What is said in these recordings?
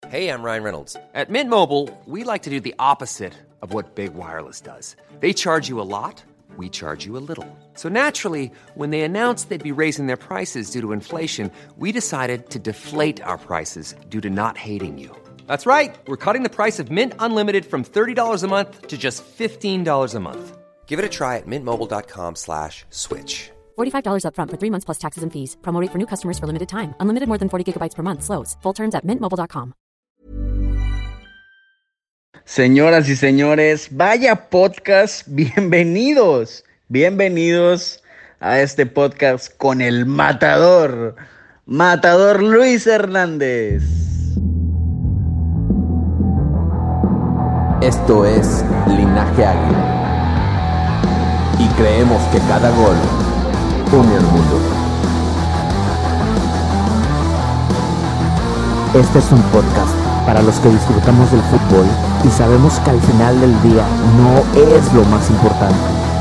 Hey, I'm Ryan Reynolds. At Mint Mobile, we like to do the opposite of what Big Wireless does. They charge you a lot, we charge you a little. So naturally, when they announced they'd be raising their prices due to inflation, we decided to deflate our prices due to not hating you. That's right. We're cutting the price of Mint Unlimited from $30 a month to just $15 a month. Give it a try at mintmobile.com/switch. $45 up front for 3 months plus taxes and fees. Promo rate for new customers for limited time. Unlimited more than 40 gigabytes per month. Slows full terms at mintmobile.com. Señoras y señores, vaya podcast, bienvenidos a este podcast con el matador Luis Hernández. Esto es Linaje Águila y creemos que cada gol une al mundo. Este es un podcast para los que disfrutamos del fútbol y sabemos que al final del día no es lo más importante.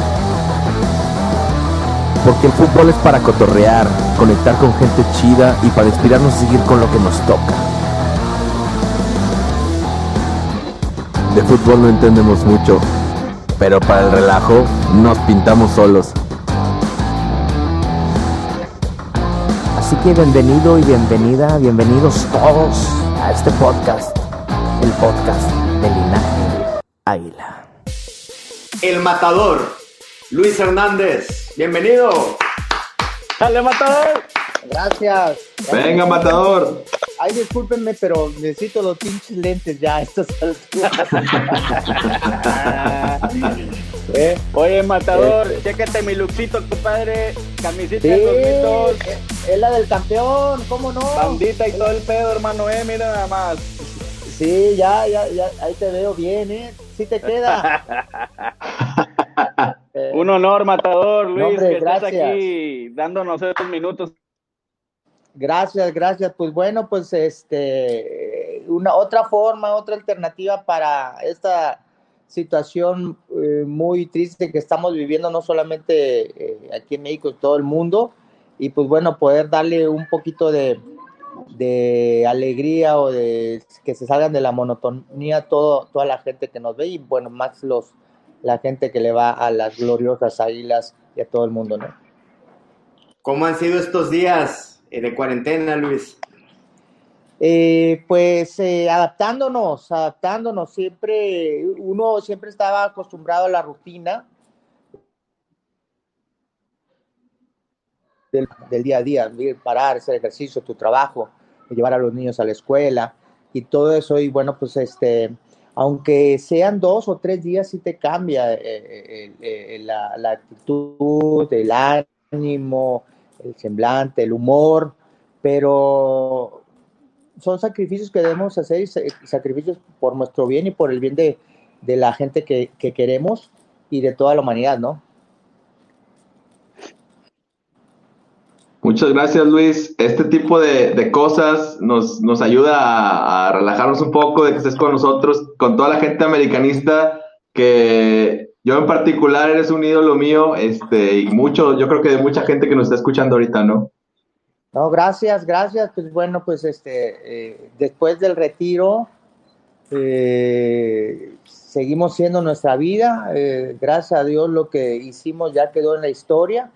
Porque el fútbol es para cotorrear, conectar con gente chida y para inspirarnos a seguir con lo que nos toca. De fútbol no entendemos mucho, pero para el relajo nos pintamos solos. Así que bienvenido y bienvenidos todos a este podcast, el podcast de Linaje Águila. El matador, Luis Hernández, bienvenido. ¡Dale, matador! Gracias. Venga, matador. Ay, discúlpenme, pero necesito los pinches lentes ya a estas alturas. Oye, matador, chécate mi luxito, compadre. Camisita Sí, de 2002. Es la del campeón, ¿cómo no? Bandita y todo el pedo, hermano, mira nada más. Sí, ya, ahí te veo bien, sí te queda. Un honor, matador, Luis, hombre, que gracias. estés aquí dándonos estos minutos. Gracias. Pues bueno, pues otra alternativa para esta situación muy triste que estamos viviendo, no solamente aquí en México, en todo el mundo, y pues bueno, poder darle un poquito de alegría o de que se salgan de la monotonía toda la gente que nos ve y bueno, más la gente que le va a las gloriosas Águilas y a todo el mundo, ¿no? ¿Cómo han sido estos días de cuarentena, Luis? Pues adaptándonos, uno siempre estaba acostumbrado a la rutina del día a día, parar, hacer ejercicio, tu trabajo, llevar a los niños a la escuela y todo eso, y bueno, pues aunque sean 2 o 3 días, sí te cambia la actitud, el ánimo, el semblante, el humor, pero son sacrificios que debemos hacer, sacrificios por nuestro bien y por el bien de la gente que queremos y de toda la humanidad, ¿no? Muchas gracias, Luis. Este tipo de cosas nos ayuda a relajarnos un poco, de que estés con nosotros, con toda la gente americanista, que yo en particular eres un ídolo mío, y yo creo que de mucha gente que nos está escuchando ahorita, ¿no? No, gracias. Pues bueno, pues después del retiro, seguimos siendo nuestra vida. Gracias a Dios lo que hicimos ya quedó en la historia.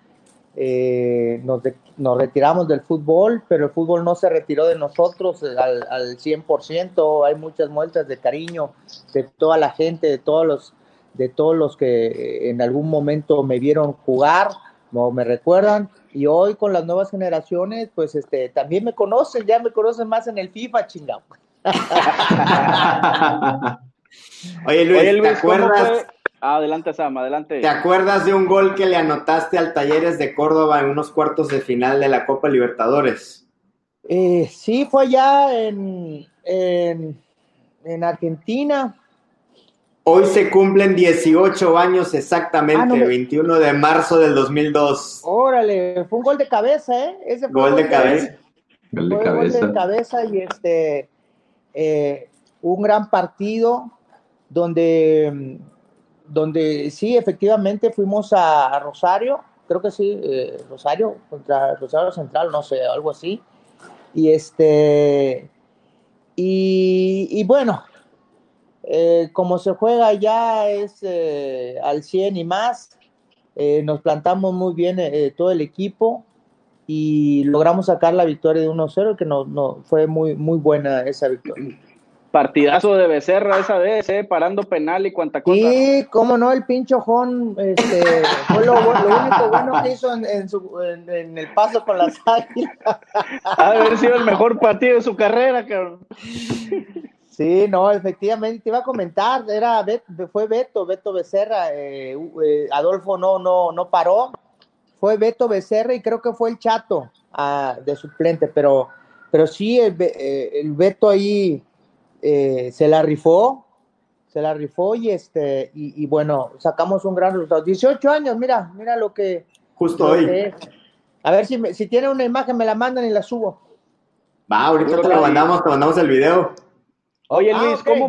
Nos retiramos del fútbol, pero el fútbol no se retiró de nosotros al 100%. Hay muchas muestras de cariño de toda la gente, de todos los que en algún momento me vieron jugar o me recuerdan, y hoy con las nuevas generaciones pues también me conocen más en el FIFA, chingado. Oye, Luis, ¿te acuerdas? Adelante, Sam, adelante. ¿Te acuerdas de un gol que le anotaste al Talleres de Córdoba en unos cuartos de final de la Copa Libertadores? Sí, fue allá en Argentina. Hoy se cumplen 18 años exactamente, 21 de marzo del 2002. Órale, fue un gol de cabeza, ¿eh? Ese fue Gol de cabeza. Gol de cabeza y un gran partido donde sí, efectivamente fuimos a Rosario, creo que sí, Rosario, contra Rosario Central, no sé, algo así. Y Y bueno, como se juega ya es al 100 y más, nos plantamos muy bien todo el equipo y logramos sacar la victoria de 1-0, que no fue muy, muy buena esa victoria. Partidazo de Becerra esa vez, parando penal y cuanta cosa. Sí, cómo no, el pinche Ojón fue lo único bueno que hizo en el paso con las Águilas. Ha de haber sido el mejor partido de su carrera, cabrón. Sí, no, efectivamente, te iba a comentar, fue Beto Becerra, Adolfo no paró, fue Beto Becerra y creo que fue el Chato de suplente, pero sí, el Beto ahí se la rifó y bueno, sacamos un gran resultado. 18 años, mira lo que... Justo hoy. A ver si tiene una imagen, me la mandan y la subo. Va, ahorita te mandamos el video. Oye, Luis, okay.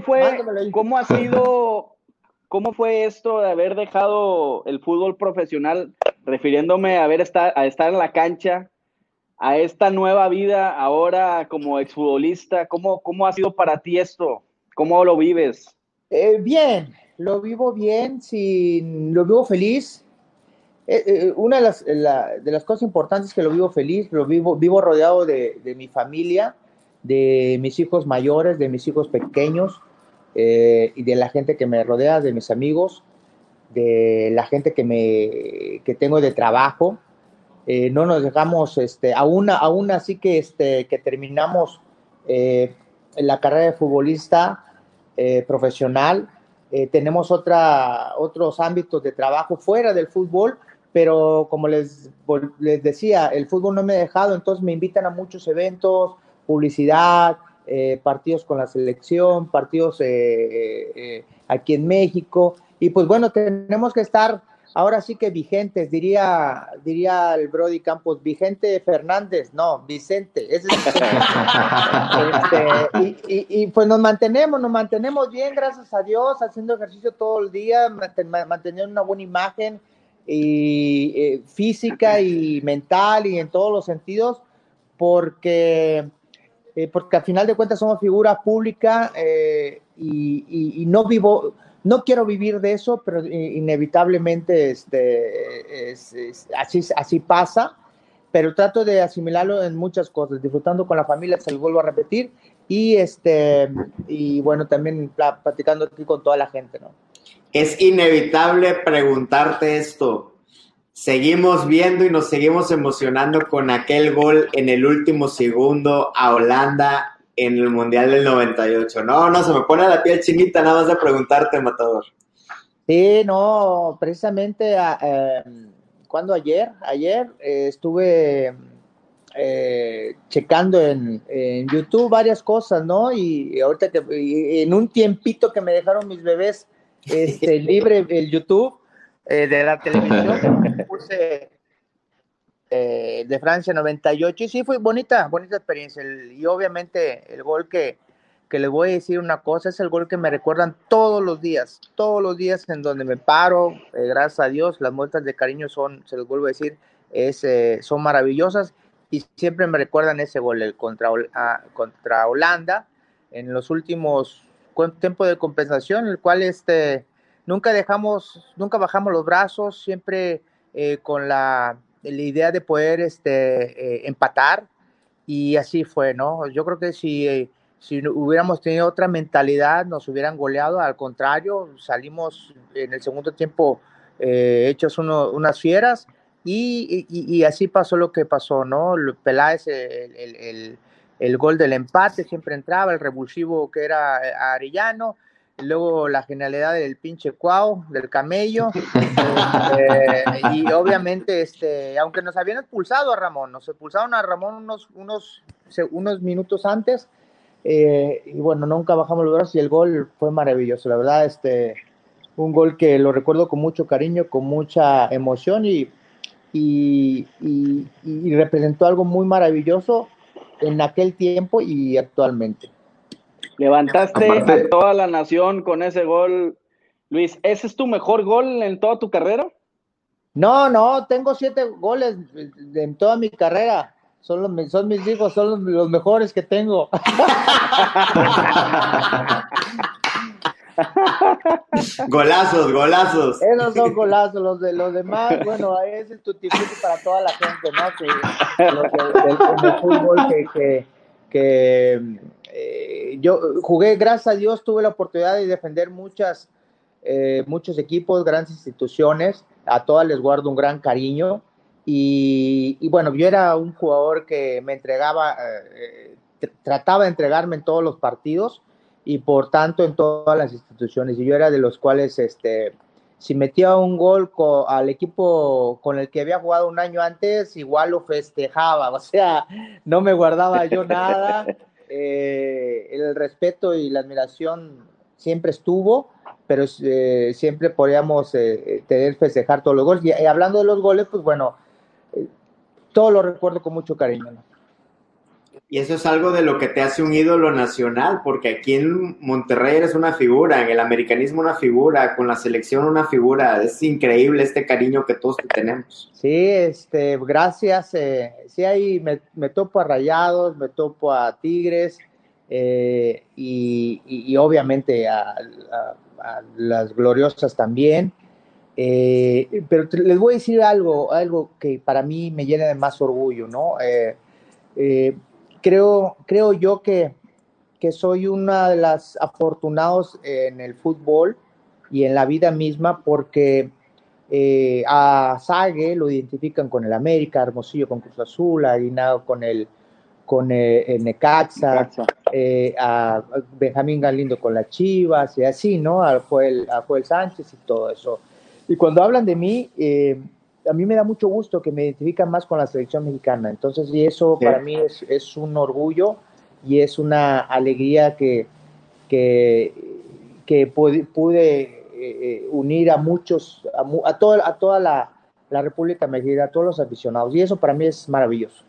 ¿Cómo fue esto de haber dejado el fútbol profesional, refiriéndome a estar en la cancha, a esta nueva vida ahora como exfutbolista? ¿Cómo ha sido para ti esto? ¿Cómo lo vives? Bien, lo vivo bien, lo vivo feliz. Una de las cosas importantes es que lo vivo feliz, vivo rodeado de mi familia, de mis hijos mayores, de mis hijos pequeños, y de la gente que me rodea, de mis amigos, de la gente que tengo de trabajo. No nos dejamos, aún así que terminamos la carrera de futbolista profesional, tenemos otros ámbitos de trabajo fuera del fútbol, pero como les decía, el fútbol no me ha dejado, entonces me invitan a muchos eventos, publicidad, partidos con la selección, partidos aquí en México, y pues bueno, tenemos que estar ahora sí que vigentes, diría el Brody Campos, Vigente Fernández, no, Vicente, ese es y pues nos mantenemos bien, gracias a Dios, haciendo ejercicio todo el día, manteniendo una buena imagen y física y mental y en todos los sentidos, porque al final de cuentas somos figura pública y no quiero vivir de eso, pero inevitablemente así pasa, pero trato de asimilarlo en muchas cosas, disfrutando con la familia, se lo vuelvo a repetir, y bueno, también platicando aquí con toda la gente, ¿no? Es inevitable preguntarte esto. Seguimos viendo y nos seguimos emocionando con aquel gol en el último segundo a Holanda en el Mundial del 98. No, se me pone la piel chinita nada más de preguntarte, Matador. Sí, no, precisamente, ¿cuándo? Ayer estuve checando en YouTube varias cosas, ¿no? Y ahorita en un tiempito que me dejaron mis bebés libre el YouTube de la televisión, puse de Francia 98 y sí fue bonita experiencia, y obviamente el gol que les voy a decir una cosa, es el gol que me recuerdan todos los días en donde me paro, gracias a Dios, las muestras de cariño se los vuelvo a decir, son maravillosas y siempre me recuerdan ese gol, el contra Holanda, en los últimos tiempos de compensación, el cual nunca bajamos los brazos, siempre con la idea de poder empatar, y así fue, ¿no? Yo creo que si hubiéramos tenido otra mentalidad, nos hubieran goleado, al contrario, salimos en el segundo tiempo hechos unas fieras, y así pasó lo que pasó, ¿no? Peláez, el gol del empate siempre entraba, el revulsivo que era Arellano, luego la genialidad del pinche Cuau, del Camello, y obviamente, aunque nos habían expulsaron a Ramón unos minutos antes, y bueno, nunca bajamos los brazos y el gol fue maravilloso, la verdad, un gol que lo recuerdo con mucho cariño, con mucha emoción, y representó algo muy maravilloso en aquel tiempo y actualmente. Levantaste a toda la nación con ese gol, Luis. ¿Ese es tu mejor gol en toda tu carrera? No, tengo 7 goles en toda mi carrera. son mis hijos, son los mejores que tengo. Golazos. Esos son golazos, los demás, bueno, ese es tutti frutti para toda la gente, ¿no? Que los del fútbol yo jugué, gracias a Dios, tuve la oportunidad de defender muchos equipos, grandes instituciones, a todas les guardo un gran cariño y bueno, yo era un jugador que me entregaba, trataba de entregarme en todos los partidos y por tanto en todas las instituciones, y yo era de los cuales si metía un gol al equipo con el que había jugado un año antes, igual lo festejaba, o sea, no me guardaba yo nada. El respeto y la admiración siempre estuvo, pero siempre podíamos festejar todos los goles, y hablando de los goles, pues bueno, todo lo recuerdo con mucho cariño, ¿no? Y eso es algo de lo que te hace un ídolo nacional, porque aquí en Monterrey eres una figura, en el americanismo una figura, con la selección una figura. Es increíble este cariño que todos te tenemos. Sí, gracias. Sí, ahí me topo a Rayados, me topo a Tigres y obviamente a las gloriosas también. Pero les voy a decir algo que para mí me llena de más orgullo, ¿no? Creo yo que soy una de las afortunados en el fútbol y en la vida misma, porque a Sague lo identifican con el América, a Hermosillo con Cruz Azul, a Aguinaldo con el Necaxa, a Benjamín Galindo con las Chivas y así, ¿no? A Joel Sánchez y todo eso. Y cuando hablan de mí, a mí me da mucho gusto que me identifican más con la selección mexicana. Entonces, y eso para mí es un orgullo y es una alegría que pude unir a muchos, a toda la República Mexicana, a todos los aficionados. Y eso para mí es maravilloso.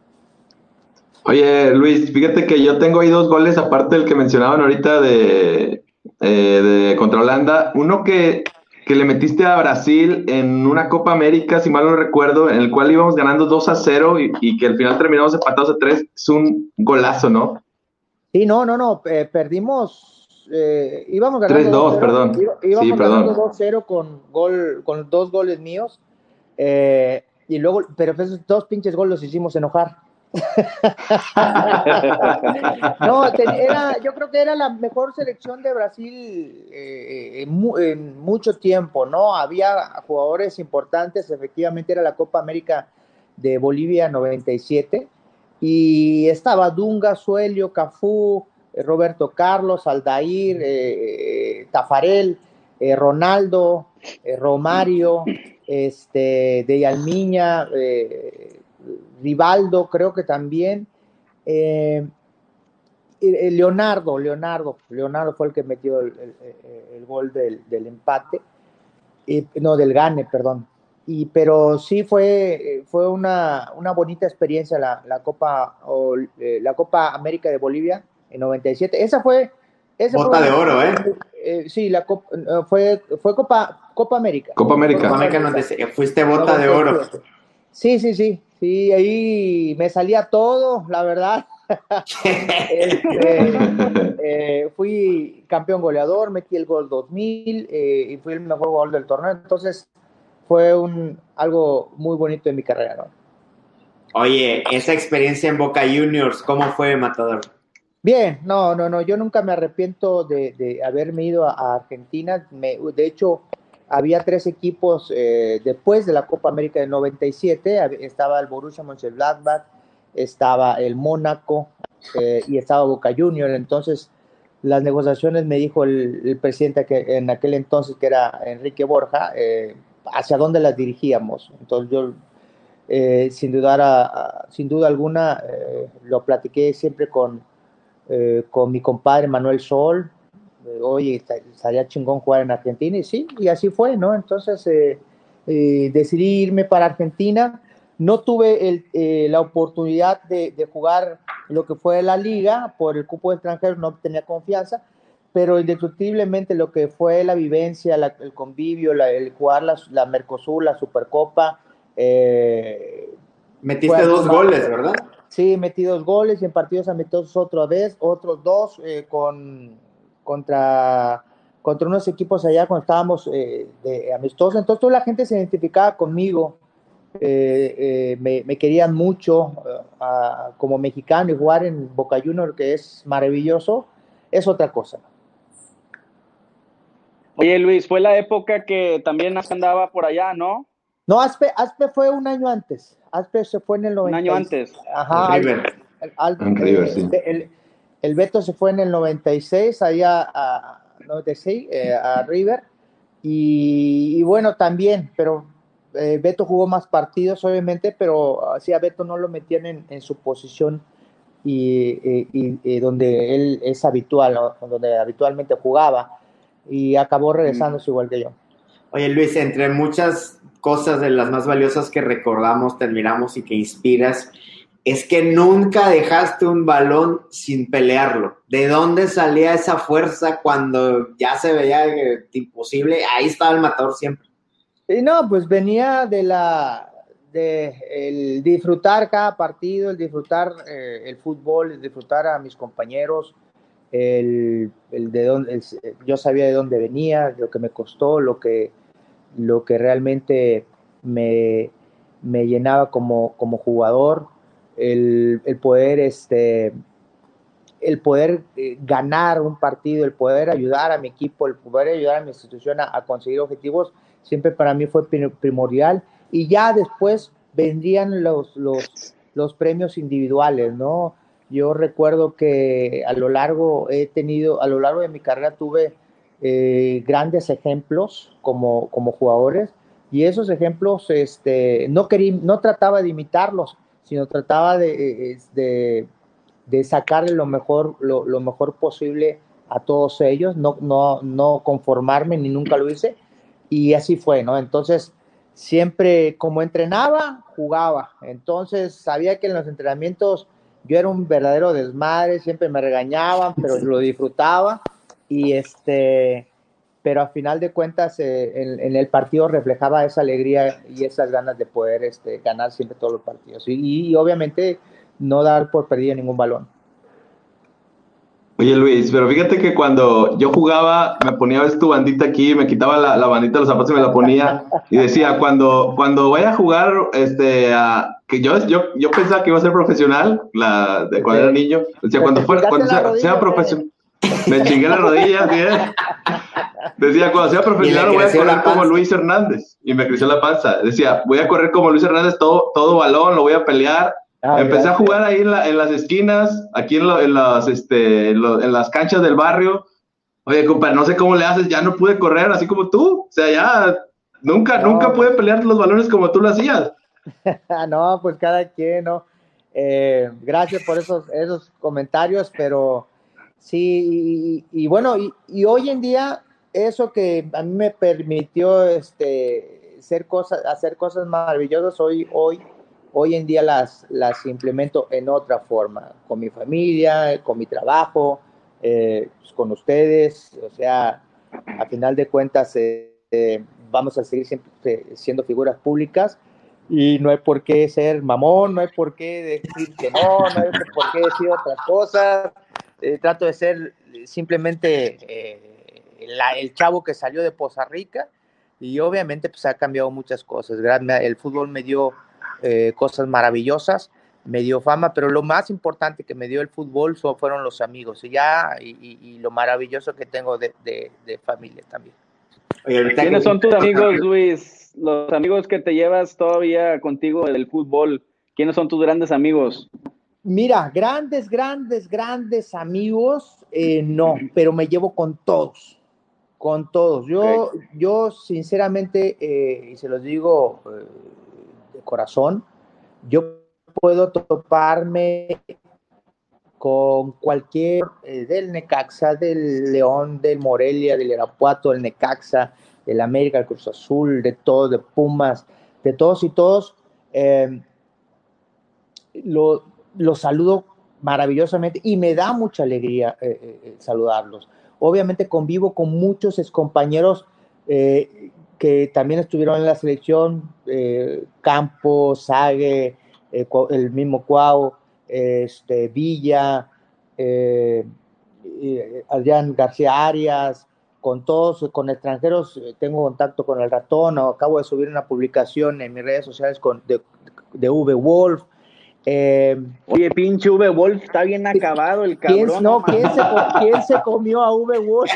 Oye, Luis, fíjate que yo tengo ahí 2 goles, aparte del que mencionaban ahorita de contra Holanda. Uno que le metiste a Brasil en una Copa América, si mal no recuerdo, en el cual íbamos ganando 2-0 y que al final terminamos empatados a 3. Es un golazo, ¿no? Sí, no, perdimos, íbamos ganando 3-2, perdón. Íbamos ganando 2-0 con 2 goles míos, y luego, pero esos 2 pinches goles los hicimos enojar. No, yo creo que era la mejor selección de Brasil en mucho tiempo, ¿no? Había jugadores importantes, efectivamente era la Copa América de Bolivia 97, y estaba Dunga, Suelio, Cafú, Roberto Carlos, Aldair, Tafarel, Ronaldo, Romario, Deyalmiña, Rivaldo, creo que también. Leonardo fue el que metió el gol del empate, del gane, perdón. Pero sí fue una bonita experiencia la Copa América de Bolivia en 97. Esa fue Bota de oro, sí, la Copa fue Copa América. Copa América fuiste bota de oro. Sí, ahí me salía todo, la verdad. Fui campeón goleador, metí el gol 2000 y fui el mejor jugador del torneo. Entonces fue algo muy bonito de mi carrera, ¿no? Oye, esa experiencia en Boca Juniors, ¿cómo fue, Matador? Bien, no, yo nunca me arrepiento de haberme ido a Argentina. De hecho, había 3 equipos después de la Copa América del 97, estaba el Borussia Mönchengladbach, estaba el Mónaco y estaba Boca Juniors. Entonces, las negociaciones, me dijo el presidente que en aquel entonces, que era Enrique Borja, hacia dónde las dirigíamos. Entonces yo, sin duda alguna, lo platiqué siempre con mi compadre Manuel Sol. Oye, estaría chingón jugar en Argentina, y sí, y así fue, ¿no? Entonces decidí irme para Argentina. No tuve la oportunidad de jugar lo que fue la liga por el cupo de extranjeros, no tenía confianza, pero indiscutiblemente lo que fue la vivencia, el convivio, el jugar la Mercosur, la Supercopa, Metiste 2 goles, ¿verdad? Sí, metí 2 goles y en partidos amistosos otra vez, otros 2 contra unos equipos allá cuando estábamos de amistosos. Entonces toda la gente se identificaba conmigo, me querían mucho como mexicano, y jugar en Boca Juniors, que es maravilloso, es otra cosa. Oye, Luis, fue la época que también andaba por allá, ¿no? No, Aspe fue un año antes. Aspe se fue en el 96. Un año antes. Ajá. En River, sí. El Beto se fue en el 96, allá a River. Y bueno, también, pero Beto jugó más partidos, obviamente, pero así a Beto no lo metían en su posición y donde él es habitual, ¿no? Donde habitualmente jugaba, y acabó regresándose igual que yo. Oye, Luis, entre muchas cosas de las más valiosas que recordamos, te admiramos y que inspiras, es que nunca dejaste un balón sin pelearlo. ¿De dónde salía esa fuerza cuando ya se veía imposible? Ahí estaba el Matador siempre. Y no, pues venía de el disfrutar cada partido, el disfrutar el fútbol, el disfrutar a mis compañeros, yo sabía de dónde venía, lo que me costó, lo que realmente me llenaba como jugador, el poder ganar un partido, el poder ayudar a mi equipo, el poder ayudar a mi institución a conseguir objetivos, siempre para mí fue primordial. Y ya después vendrían los premios individuales, ¿no? Yo recuerdo que a lo largo de mi carrera tuve grandes ejemplos como jugadores, y esos ejemplos no trataba de imitarlos, sino trataba de sacarle lo mejor posible a todos ellos, no conformarme, ni nunca lo hice, y así fue, ¿no? Entonces siempre, como entrenaba, jugaba. Entonces sabía que en los entrenamientos yo era un verdadero desmadre, siempre me regañaban, pero lo disfrutaba, pero a final de cuentas en el partido reflejaba esa alegría y esas ganas de poder ganar siempre todos los partidos, y obviamente no dar por perdido ningún balón. Oye, Luis, pero fíjate que cuando yo jugaba, me ponía, ves, tu bandita aquí, me quitaba la bandita de los zapatos y me la ponía, y decía, cuando vaya a jugar, que yo pensaba que iba a ser profesional, cuando era niño, decía, cuando sea profesional, me chingué las rodillas, ¿sí? Decía, cuando sea profesional voy a correr como Luis Hernández, y me creció la panza. Decía, voy a correr como Luis Hernández, todo balón, lo voy a pelear. Empecé a jugar ahí en las esquinas, aquí en las canchas del barrio. Oye, compadre, no sé cómo le haces, ya no pude correr así como tú. O sea, ya nunca pude pelear los balones como tú lo hacías. No, pues cada quien, ¿no? Gracias por esos comentarios, pero sí, y bueno, y hoy en día, eso que a mí me permitió hacer cosas maravillosas, hoy en día las implemento en otra forma, con mi familia, con mi trabajo, pues con ustedes. O sea, a final de cuentas vamos a seguir siempre siendo figuras públicas, y no hay por qué ser mamón, no hay por qué decir que no hay por qué decir otras cosas. Trato de ser simplemente el chavo que salió de Poza Rica, y obviamente pues ha cambiado muchas cosas. El fútbol me dio cosas maravillosas, me dio fama, pero lo más importante que me dio el fútbol fueron los amigos, y lo maravilloso que tengo de familia también. Oye, ¿quiénes son tus amigos, Luis? Los amigos que te llevas todavía contigo del fútbol, ¿quiénes son tus grandes amigos? Mira, grandes amigos, no, pero me llevo con todos. Yo sinceramente, y se los digo de corazón, yo puedo toparme con cualquier del Necaxa, del León, del Morelia, del Irapuato, del Necaxa, del América, del Cruz Azul, de todos, de Pumas, de todos y todos. Lo saludo maravillosamente y me da mucha alegría saludarlos. Obviamente convivo con muchos excompañeros que también estuvieron en la selección, Campos, Sague, el mismo Cuau, Villa, Adrián García Arias, con todos, con extranjeros, tengo contacto con el Ratón, acabo de subir una publicación en mis redes sociales de V Wolf. Oye, pinche V Wolf, está bien acabado el cabrón. ¿Quién se comió a V Wolf?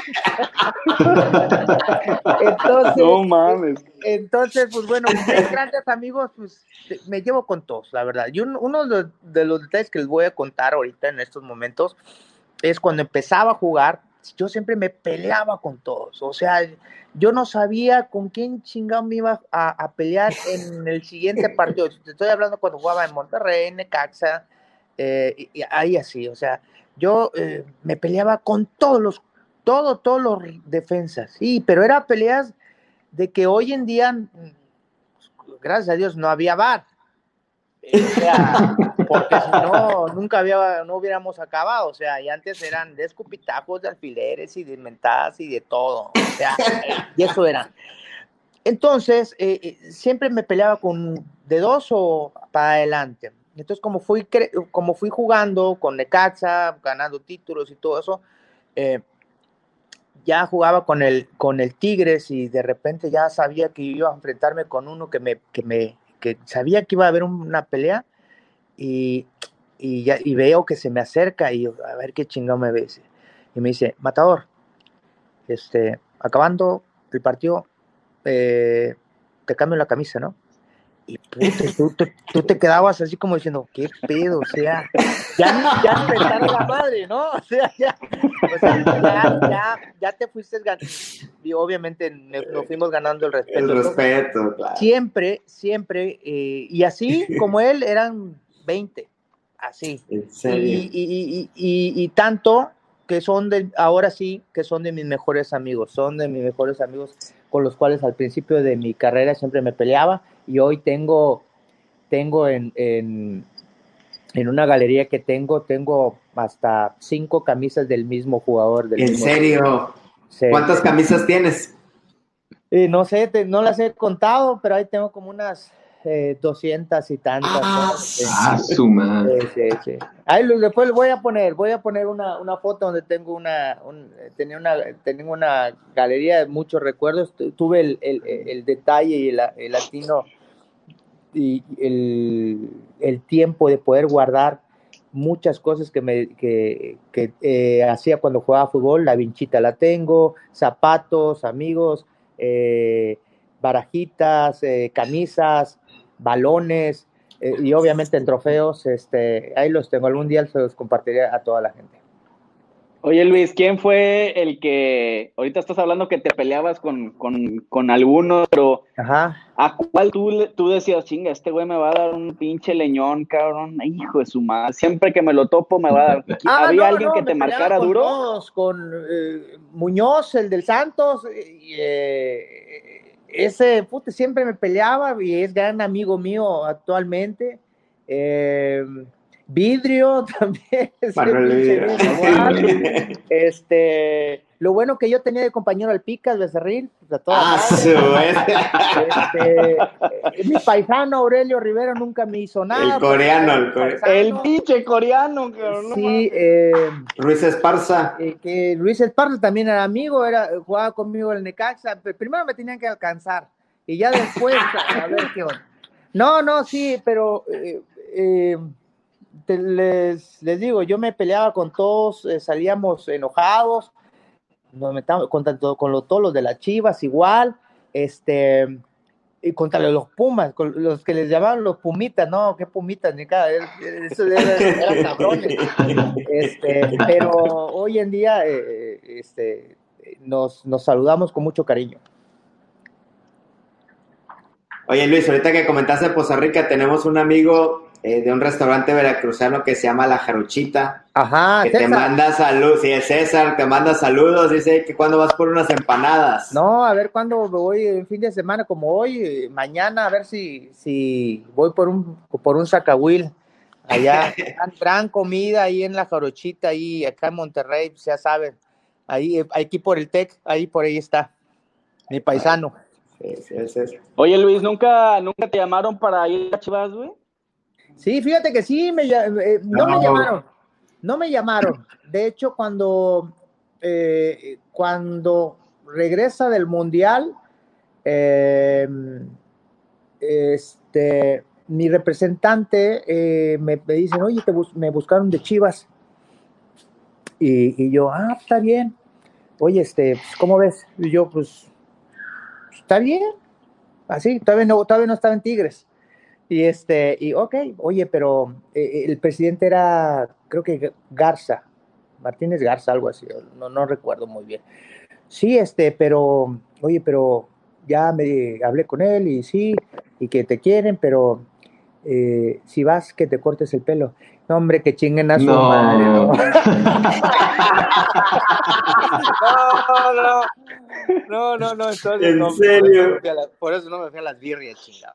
Entonces, no mames. Entonces, pues bueno, mis grandes amigos, pues me llevo con todos, la verdad. Y uno de los detalles que les voy a contar ahorita en estos momentos es cuando empezaba a jugar, yo siempre me peleaba con todos. O sea, yo no sabía con quién chingado me iba a pelear en el siguiente partido. Te estoy hablando cuando jugaba en Monterrey, en Necaxa, y ahí así. O sea, yo me peleaba con todos los defensas. Sí, pero era peleas de que hoy en día, gracias a Dios, no había VAR. O sea, porque si no, no hubiéramos acabado. O sea, y antes eran de escupitajos, de alfileres y de mentadas y de todo. O sea, y eso era. Entonces, siempre me peleaba de dos o para adelante. Entonces, como fui jugando con Necaxa, ganando títulos y todo eso, ya jugaba con el Tigres y de repente ya sabía que iba a enfrentarme con uno que sabía que iba a haber una pelea y veo que se me acerca y a ver qué chingado me ve. Y me dice, Matador, acabando el partido, te cambio la camisa, ¿no? Y puta, tú te quedabas así como diciendo, ¿qué pedo? O sea, ya me está la madre, ¿no? O sea, ya te fuiste ganando. Y obviamente nos fuimos ganando el respeto. El respeto, claro. Siempre, y así como él, eran 20, así. ¿En serio? Y tanto que ahora sí, que son de mis mejores amigos. Son de mis mejores amigos con los cuales al principio de mi carrera siempre me peleaba. Y hoy tengo en una galería que tengo hasta 5 camisas del mismo jugador. ¿En serio? Sí. ¿Cuántas camisas tienes? No sé, no las he contado, pero ahí tengo como unas 200 y tantas. Su madre. Sí. Ahí después voy a poner una foto donde tengo tenía una galería de muchos recuerdos. Tuve el detalle y el latino y el tiempo de poder guardar muchas cosas que hacía cuando jugaba fútbol. La vinchita la tengo, zapatos, amigos, barajitas, camisas, balones, y obviamente en trofeos. Ahí los tengo, algún día se los compartiré a toda la gente. Oye, Luis, ¿quién fue el que, ahorita estás hablando que te peleabas con alguno, pero ajá, ¿a cuál tú decías, chinga, este güey me va a dar un pinche leñón, cabrón? Hijo de su madre, siempre que me lo topo me va a dar. ¿Había alguien que te marcara duro? Todos, con Muñoz, el del Santos, ese puto siempre me peleaba y es gran amigo mío actualmente. Vidrio también. Lo bueno que yo tenía de compañero al Picas Becerril. Mi paisano Aurelio Rivera nunca me hizo nada. El coreano. El pinche coreano. Sí, Luis Esparza. Que Luis Esparza también era amigo, jugaba conmigo en el Necaxa. Primero me tenían que alcanzar y ya después a ver qué onda. No, sí, pero les digo, yo me peleaba con todos, salíamos enojados, nos metíamos con todos los de las Chivas igual, y contra los Pumas, con los que les llamaban los Pumitas, no, qué Pumitas, ni cada, eso eran cabrones. Pero hoy en día nos saludamos con mucho cariño. Oye, Luis, ahorita que comentaste Poza Rica, tenemos un amigo de un restaurante veracruzano que se llama La Jarochita. Ajá, que César. Te manda saludos. Sí, es César, te manda saludos. Dice que cuando vas por unas empanadas. No, a ver cuándo voy el fin de semana como hoy, mañana, a ver si voy por un zacahuil. Allá, gran comida ahí en La Jarochita, ahí acá en Monterrey, ya saben. Ahí, aquí por el TEC, por ahí está. Mi paisano. Sí. Oye, Luis, ¿nunca te llamaron para ir a Chivas, güey? Sí, fíjate que sí, no me llamaron. De hecho, cuando regresa del Mundial, mi representante me dicen, oye, me buscaron de Chivas. Y yo, está bien. Oye, pues, ¿cómo ves? Y yo, pues, está bien. Así, todavía no estaba en Tigres. Y ok, oye, pero el presidente era, creo que Garza, Martínez Garza, algo así, no recuerdo muy bien. Sí, oye, pero ya me hablé con él y sí, y que te quieren, pero si vas, que te cortes el pelo. No, hombre, que chinguen a su madre, ¿no? No, entonces. ¿En serio? Por eso no me fui a las birrias, chingado.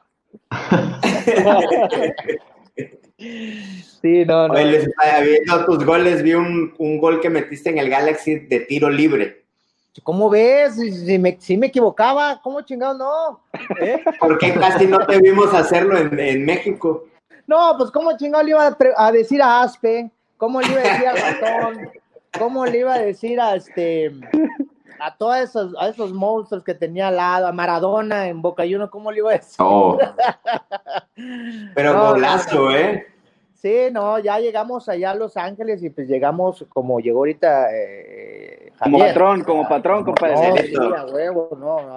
Sí, no. Oye, Luis, viendo tus goles, vi un gol que metiste en el Galaxy de tiro libre. ¿Cómo ves? Si me equivocaba, ¿cómo chingados no? ¿Por qué casi no te vimos hacerlo en México? No, pues ¿cómo chingados le iba a decir a Aspe? ¿Cómo le iba a decir a Ratón? ¿Cómo le iba a decir a todos esos monstruos que tenía al lado, a Maradona en Boca Juniors? ¿Cómo le iba a decir? Oh. Pero golazo, ¿eh? Sí, no, ya llegamos allá a Los Ángeles y pues llegamos como llegó ahorita Javier. Como patrón, compadre. No, sí, a huevo,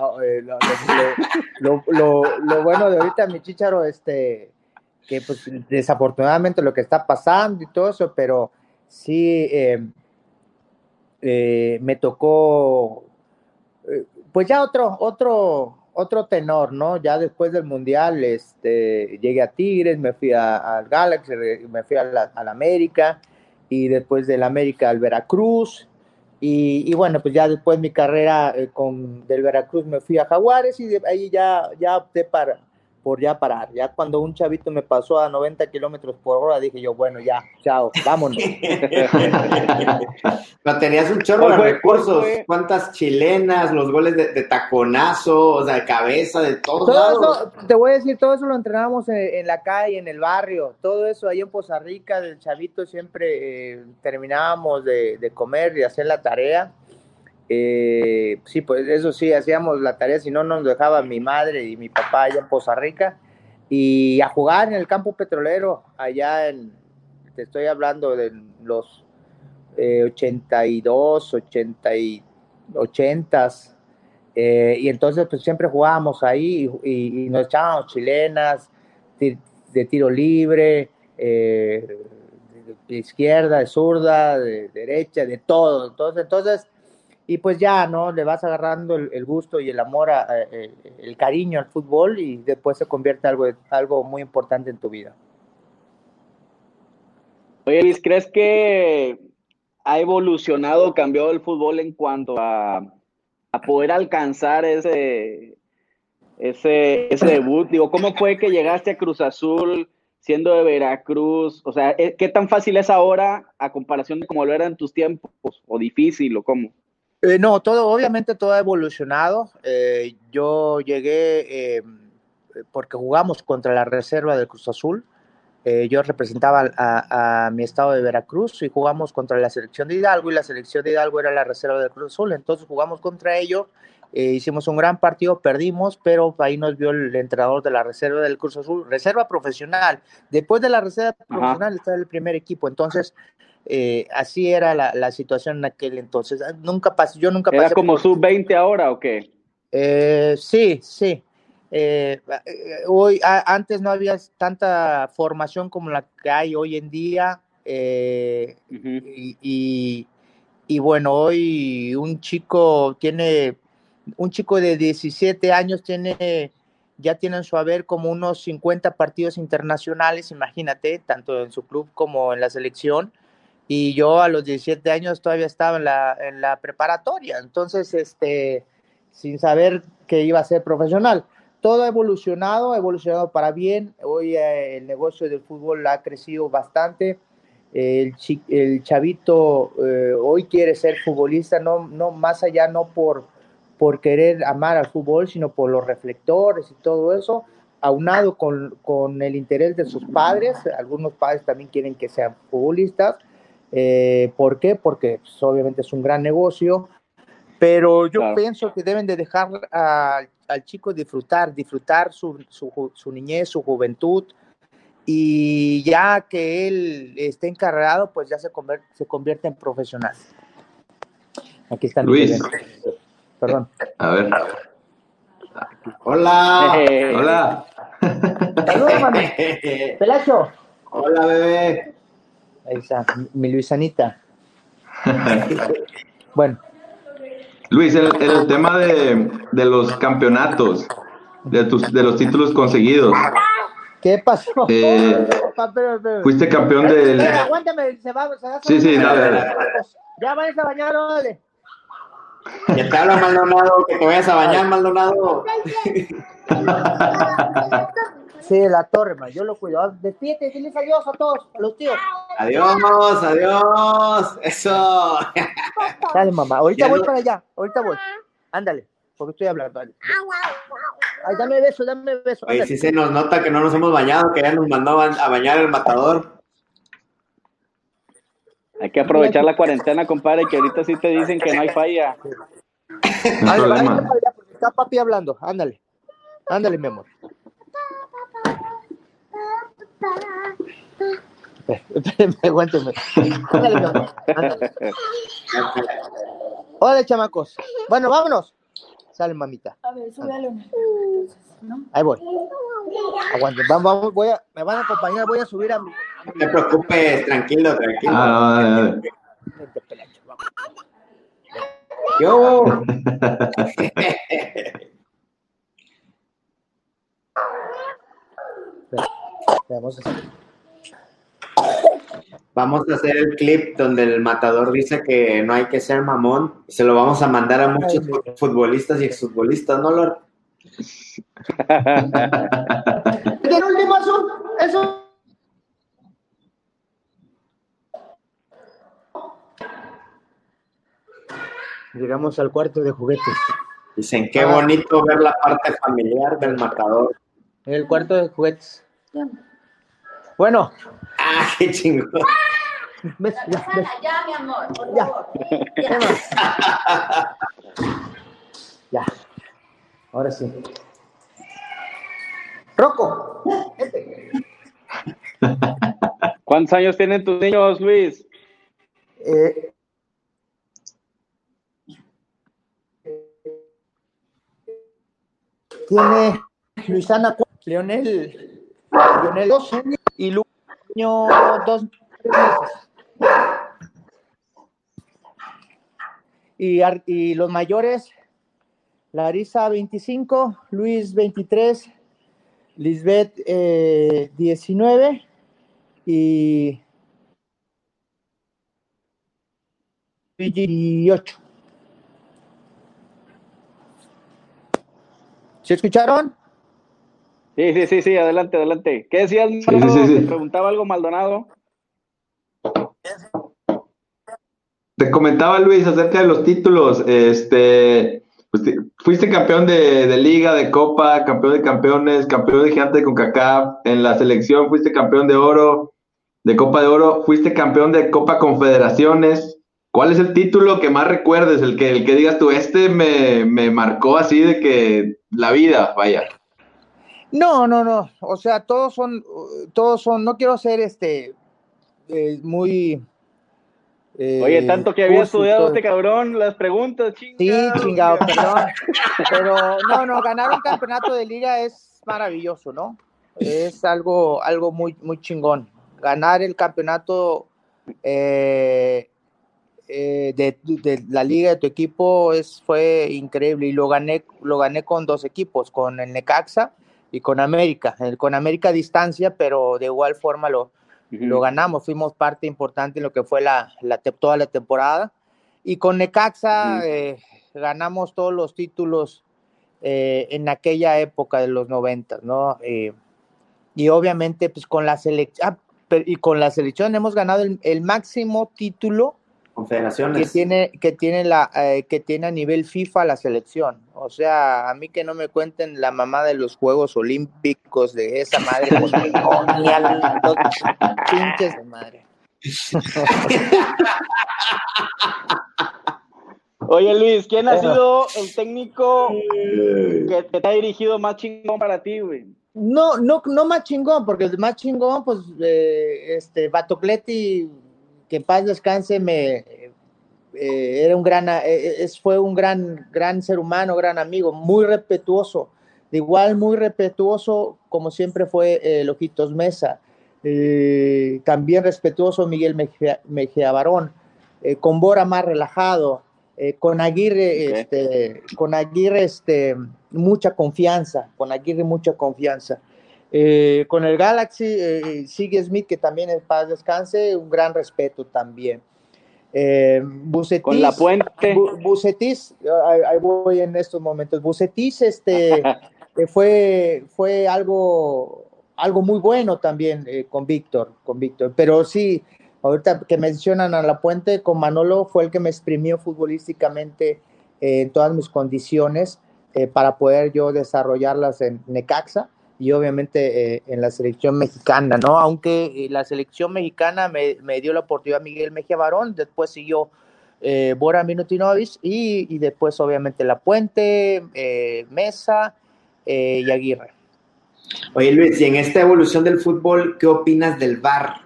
lo bueno de ahorita, mi chícharo, que pues desafortunadamente lo que está pasando y todo eso, pero sí me tocó pues ya otro tenor, ¿no? Ya después del Mundial, llegué a Tigres, me fui al Galaxy, me fui al América, y después del América al Veracruz, y bueno, pues ya después mi carrera del Veracruz me fui a Jaguares, y de ahí ya opté por ya parar. Ya cuando un chavito me pasó a 90 kilómetros por hora, dije yo, bueno, ya, chao, vámonos. Pero tenías un chorro de recursos. ¿Cuántas chilenas, los goles de taconazo, o sea, de cabeza, de todos lados? Eso, te voy a decir, todo eso lo entrenábamos en la calle, en el barrio. Todo eso ahí en Poza Rica, del chavito, siempre terminábamos de comer y hacer la tarea. Sí, pues eso sí, hacíamos la tarea, si no nos dejaba mi madre y mi papá allá en Poza Rica, y a jugar en el campo petrolero, te estoy hablando de los 82, 80s, y entonces pues siempre jugábamos ahí y nos echábamos chilenas, de tiro libre, de izquierda, de zurda, de derecha, de todo, entonces y pues ya, ¿no? Le vas agarrando el gusto y el amor, el cariño al fútbol, y después se convierte en algo muy importante en tu vida. Oye, Luis, ¿crees que ha evolucionado, cambiado el fútbol en cuanto a poder alcanzar ese debut? Digo, ¿cómo fue que llegaste a Cruz Azul siendo de Veracruz? O sea, ¿qué tan fácil es ahora a comparación de cómo lo era en tus tiempos? ¿O difícil o cómo? No, obviamente todo ha evolucionado. Yo llegué porque jugamos contra la reserva del Cruz Azul. Yo representaba a mi estado de Veracruz y jugamos contra la selección de Hidalgo, y la selección de Hidalgo era la reserva del Cruz Azul. Entonces jugamos contra ellos, hicimos un gran partido, perdimos, pero ahí nos vio el entrenador de la reserva del Cruz Azul, reserva profesional. Después de la reserva profesional está el primer equipo. Entonces así era la situación en aquel entonces. Yo nunca pasé. ¿Era como sub-20 ahora o qué? Sí. Antes no había tanta formación como la que hay hoy en día, y bueno, hoy un chico de 17 años ya tiene en su haber como unos 50 partidos internacionales, imagínate, tanto en su club como en la selección. Y yo a los 17 años todavía estaba en la preparatoria, entonces sin saber que iba a ser profesional. Todo ha evolucionado para bien. Hoy el negocio del fútbol ha crecido bastante. El chavito hoy quiere ser futbolista, no más allá, no por querer amar al fútbol, sino por los reflectores y todo eso. aunado con el interés de sus padres. Algunos padres también quieren que sean futbolistas. ¿Por qué? Porque pues, obviamente es un gran negocio, pero yo pienso que deben de dejar al chico disfrutar su niñez, su juventud, y ya que él esté encarregado, pues ya se convierte en profesional. Aquí está Luis. Perdón. A ver. Hola. Hola. Saludos, mami. Pelacho. Hola, bebé. Ahí está, mi Luisanita. Bueno. Luis, el tema de los campeonatos, de los títulos conseguidos. ¿Qué pasó? Fuiste campeón del... Aguántame, se va. Sí, dale. Ya vayas a bañar, órale. Que te habla Maldonado, que te vayas a bañar, Maldonado. Sí, la torre, man, yo lo cuido. Despídete, diles adiós a todos, a los tíos. Adiós. Eso. Dale, mamá, ahorita voy para allá, Ándale, porque estoy hablando, dale. Ay, dame beso. Oye, sí se nos nota que no nos hemos bañado, que ya nos mandó a bañar el matador. Hay que aprovechar la cuarentena, compadre, que ahorita sí te dicen que no hay falla. No hay problema. Está papi hablando, ándale, mi amor. Espérenme, aguántenme. Ándale, mi amor, ándale. Hola, chamacos. Bueno, vámonos. Sale, mamita. A ver, súbale una. ¿No? Ahí voy. Aguanten, vamos, me van a acompañar, voy a subir a mi... No te preocupes, tranquilo. Dale. Yo. Vamos a hacer el clip donde el matador dice que no hay que ser mamón. Se lo vamos a mandar a muchos futbolistas y exfutbolistas, ¿no, Lord? El último eso. Llegamos al cuarto de juguetes. Dicen, qué bonito ver la parte familiar del matador. En el cuarto de juguetes. Bueno. Ah, qué chingón. Ya, mi amor, por favor. Ya. Ahora sí. Rocco. ¿Cuántos años tienen tus niños, Luis? Tiene Luisana, Leonel 12 y Luño 2 meses. Y los mayores, Larisa 25, Luis 23, Lisbeth 19 y 8. ¿Sí escucharon? Sí, adelante. ¿Qué decías, Maldonado? Sí. Te preguntaba algo, Maldonado. Te comentaba, Luis, acerca de los títulos. Pues, fuiste campeón de Liga, de Copa, campeón de campeones, campeón de Gigante de CONCACAF. En la selección fuiste campeón de oro, de Copa de Oro. Fuiste campeón de Copa Confederaciones. ¿Cuál es el título que más recuerdes? El que digas tú, me marcó así de que la vida, vaya. No. O sea, todos son, no quiero ser muy... Oye, tanto que había estudiado este cabrón, las preguntas, chingado. Sí, chingado, perdón. Pero no, ganar un campeonato de liga es maravilloso, ¿no? Es algo muy, muy chingón. Ganar el campeonato de la liga de tu equipo fue increíble, y lo gané con 2 equipos, con el Necaxa y con América. Con América a distancia, pero de igual forma lo ganamos, fuimos parte importante en lo que fue toda la temporada, y con Necaxa ganamos todos los títulos en aquella época de los 90, ¿no? Y obviamente pues con la selección hemos ganado el máximo título Confederaciones que tiene a nivel FIFA la selección. O O sea, a mí que no me cuenten la mamá de los Juegos Olímpicos de esa madre, pues no, ni a los pinches de madre. Oye, Luis, ¿quién ha sido el técnico que te ha dirigido más chingón para ti, güey? No más chingón, porque el más chingón, pues, Batocletti, que en paz descanse, era un fue un gran ser humano, gran amigo, muy respetuoso, muy respetuoso como siempre fue Ojitos Mesa, también respetuoso Miguel Mejía Barón, con Bora más relajado, con Aguirre, mucha confianza, con el Galaxy, Sigue Smith, que también en paz descanse, un gran respeto también. Bucetis, con La Puente. Bucetis, ahí voy en estos momentos. Bucetis, fue algo muy bueno también con Víctor, pero sí, ahorita que mencionan a La Puente, con Manolo fue el que me exprimió futbolísticamente en todas mis condiciones para poder yo desarrollarlas en Necaxa y obviamente en la selección mexicana, ¿no? Aunque la selección mexicana me dio la oportunidad Miguel Mejía Barón, después siguió Bora Milutinovic y después obviamente La Puente, Mesa y Aguirre. Oye, Luis, y en esta evolución del fútbol, ¿qué opinas del VAR?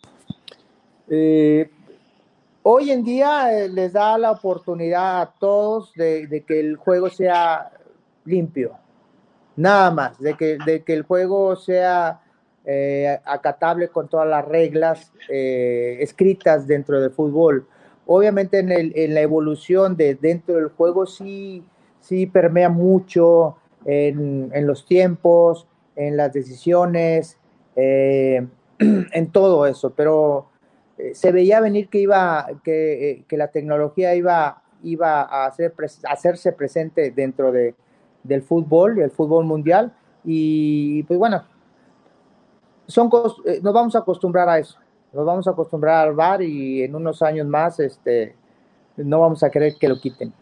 Hoy en día les da la oportunidad a todos de que el juego sea limpio, nada más, de que el juego sea acatable con todas las reglas escritas dentro del fútbol. Obviamente en la evolución de dentro del juego sí permea mucho en los tiempos, en las decisiones, en todo eso, pero se veía venir que la tecnología iba a hacerse presente dentro del fútbol, el fútbol mundial, y pues bueno, nos vamos a acostumbrar a eso, nos vamos a acostumbrar al VAR y en unos años más no vamos a querer que lo quiten.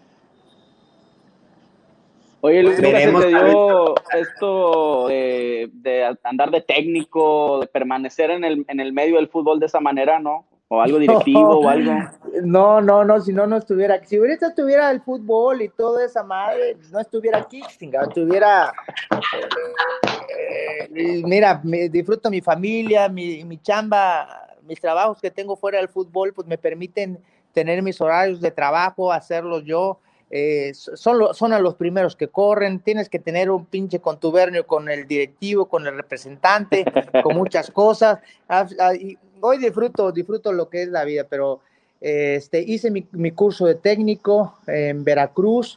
Oye, Luis, ¿nunca se te dio esto de andar de técnico, de permanecer en el medio del fútbol de esa manera, no? ¿O algo directivo o algo? No, si no estuviera aquí. Si ahorita estuviera el fútbol y toda esa madre, no estuviera aquí, estuviera... mira, disfruto mi familia, mi chamba, mis trabajos que tengo fuera del fútbol, pues me permiten tener mis horarios de trabajo, hacerlos yo. Son a los primeros que corren, tienes que tener un pinche contubernio con el directivo, con el representante, con muchas cosas. Y hoy disfruto lo que es la vida, pero hice mi curso de técnico en Veracruz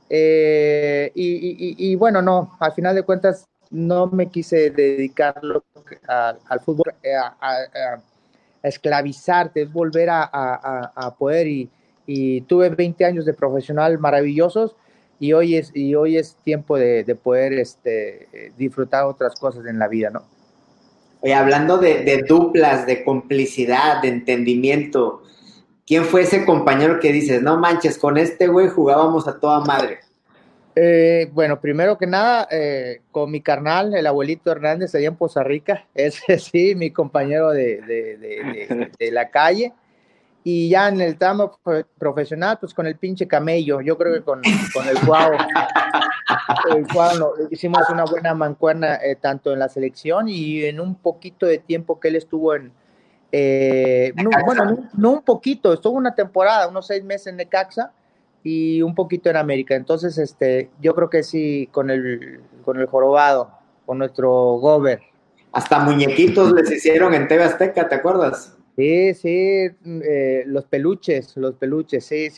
y bueno, no, al final de cuentas no me quise dedicarlo al fútbol, a esclavizarte, es volver a poder y tuve 20 años de profesional maravillosos y hoy es tiempo de poder disfrutar otras cosas en la vida, ¿no? Oye, hablando de duplas, de complicidad, de entendimiento, ¿quién fue ese compañero que dices, no manches, con este güey jugábamos a toda madre? Bueno, primero que nada, con mi carnal, el abuelito Hernández, allá en Poza Rica, ese sí, mi compañero de la calle. Y ya en el tramo profesional, pues con el pinche Camello, yo creo que con el Cuau. Hicimos una buena mancuerna tanto en la selección y en un poquito de tiempo que él estuvo no un poquito, estuvo una temporada, unos 6 meses en Necaxa y un poquito en América. Entonces, yo creo que sí, con el jorobado, con nuestro Gober. Hasta muñequitos les hicieron en TV Azteca, ¿te acuerdas? Sí, los peluches, sí,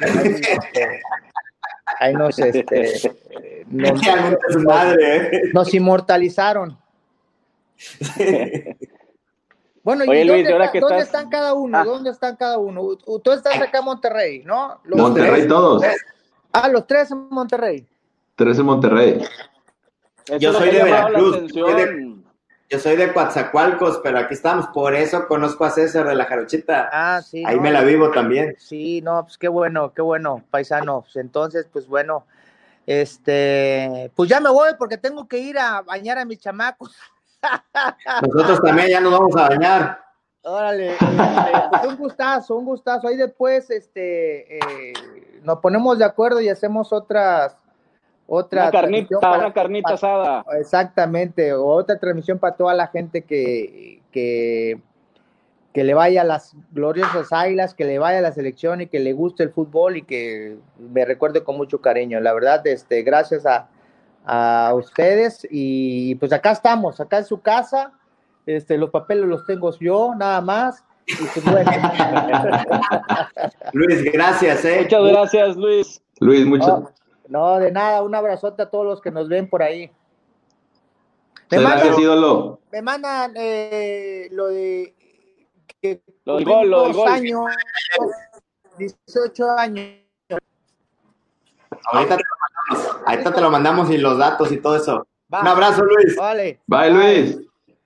ahí nos inmortalizaron. Bueno, oye, ¿y Luis, ¿dónde están cada uno? ¿Dónde están cada uno? Tú estás acá en Monterrey, ¿no? Monterrey todos. Los 3 en Monterrey. 3 en Monterrey. Yo soy de Veracruz. Yo soy de Coatzacoalcos, pero aquí estamos. Por eso conozco a César de la Jarochita. Ah, sí. Ahí me la vivo también. Sí, no, pues qué bueno, paisanos. Entonces, pues bueno, Pues ya me voy porque tengo que ir a bañar a mis chamacos. Nosotros también ya nos vamos a bañar. Órale, pues un gustazo. Ahí después, nos ponemos de acuerdo y hacemos otra una carnita asada. Exactamente, otra transmisión para toda la gente que le vaya a las gloriosas Águilas, que le vaya a la selección y que le guste el fútbol y que me recuerde con mucho cariño. La verdad, gracias a ustedes y pues acá estamos, acá en su casa. Los papeles los tengo yo, nada más. Y pues bueno. Luis, gracias. Muchas gracias, Luis. Luis, mucho. No, de nada, un abrazote a todos los que nos ven por ahí. Gracias, ídolo. Me mandan lo de que lo del gol. Años, 18 años. Ahorita te lo mandamos y los datos y todo eso. Va. Un abrazo, Luis. Vale. Bye, Luis.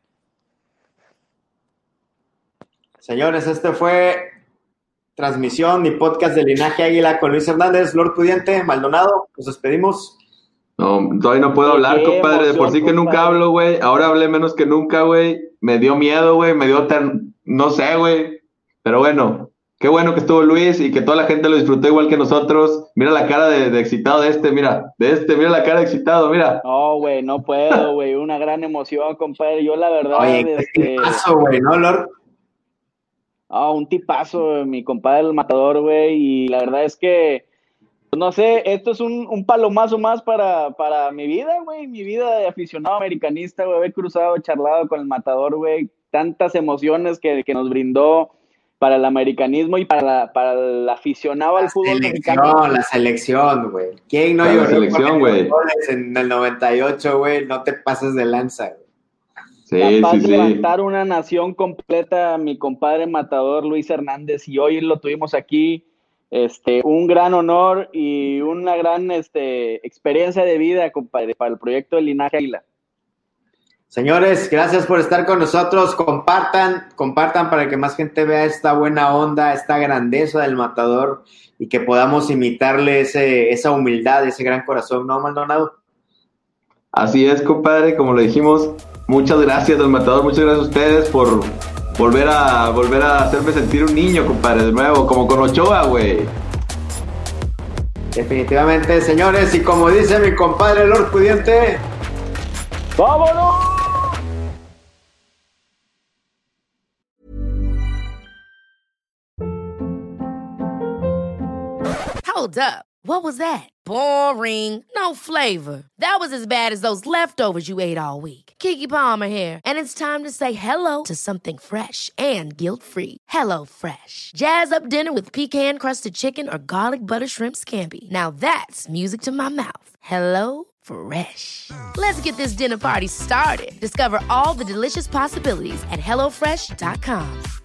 Señores, este fue transmisión y podcast de Linaje Águila con Luis Hernández, Lord Pudiente, Maldonado. Nos despedimos. No, todavía no puedo hablar, compadre. De por sí que nunca hablo, güey. Ahora hablé menos que nunca, güey. Me dio miedo, güey. No sé, güey. Pero bueno, qué bueno que estuvo Luis y que toda la gente lo disfrutó igual que nosotros. Mira la cara de excitado mira la cara de excitado, mira. No, güey, no puedo, güey. Una gran emoción, compadre. Yo la verdad... Oye, qué paso, güey, ¿no, Lord? Un tipazo, mi compadre el Matador, güey, y la verdad es que, no sé, esto es un palomazo más para mi vida, güey, mi vida de aficionado americanista, güey, haber cruzado, charlado con el Matador, güey, tantas emociones que nos brindó para el americanismo y para el aficionado al fútbol mexicano. La selección, güey. ¿Quién no lloró? La selección, güey. En el 98, güey, no te pases de lanza, güey. Capaz de levantar una nación completa, mi compadre Matador Luis Hernández, y hoy lo tuvimos aquí, un gran honor y una gran experiencia de vida, compadre, para el proyecto de Linaje Águila. Señores, gracias por estar con nosotros, compartan para que más gente vea esta buena onda, esta grandeza del Matador y que podamos imitarle esa humildad, ese gran corazón, ¿no, Maldonado? Así es, compadre, como lo dijimos, muchas gracias, don Matador, muchas gracias a ustedes por volver a hacerme sentir un niño, compadre, de nuevo, como con Ochoa, güey. Definitivamente, señores, y como dice mi compadre Lord Pudiente, ¡vámonos! Hold up. What was that? Boring. No flavor. That was as bad as those leftovers you ate all week. Keke Palmer here, and it's time to say hello to something fresh and guilt-free. Hello Fresh. Jazz up dinner with pecan-crusted chicken or garlic butter shrimp scampi. Now that's music to my mouth. Hello Fresh. Let's get this dinner party started. Discover all the delicious possibilities at HelloFresh.com.